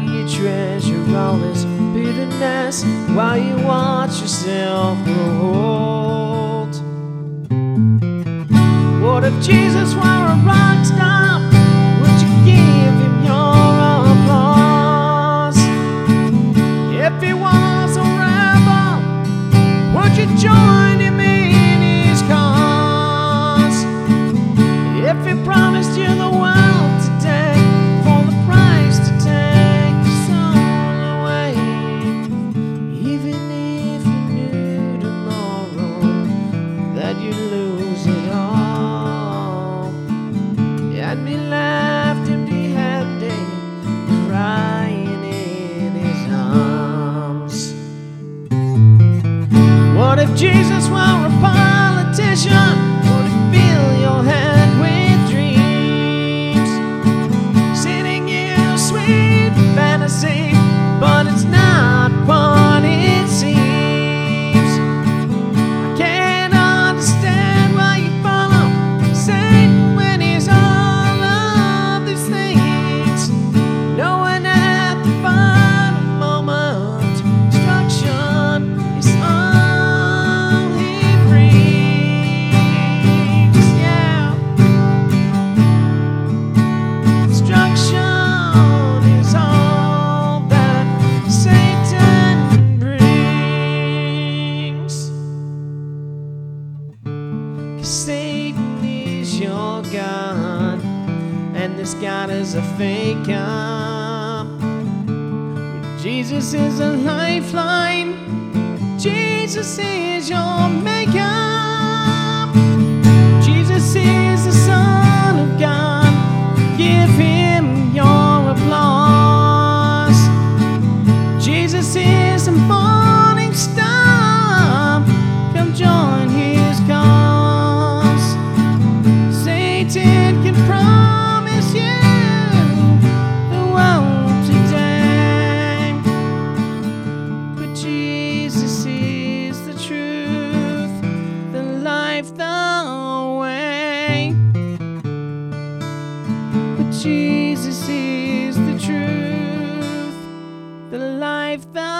you treasure all this bitterness while you watch yourself grow old? What if Jesus were a rock star? Would you give him your applause? If he was a rebel, would you join him in his cause? If he promised you the world today for the price to take your soul away, even if you knew tomorrow that you'd lose it all, and be left empty-handed, crying in his arms. What if Jesus were a politician? Would he fill your head with dreams, sending you sweet fantasy? But it's not what it seems. I can't understand why you follow Satan when he's all of these things, knowing at the final moment destruction is all he brings. Yeah, destruction is all that Satan brings. 'Cause Satan is your God, and this God is a fake God. Jesus is a lifeline. Jesus is your makeup. Jesus is the Son of God. Give him your applause. Jesus is the morning star. Come join his cause. Satan can promise you the world today, but Jesus is the truth, the life, the way. But Jesus is the truth, the life, the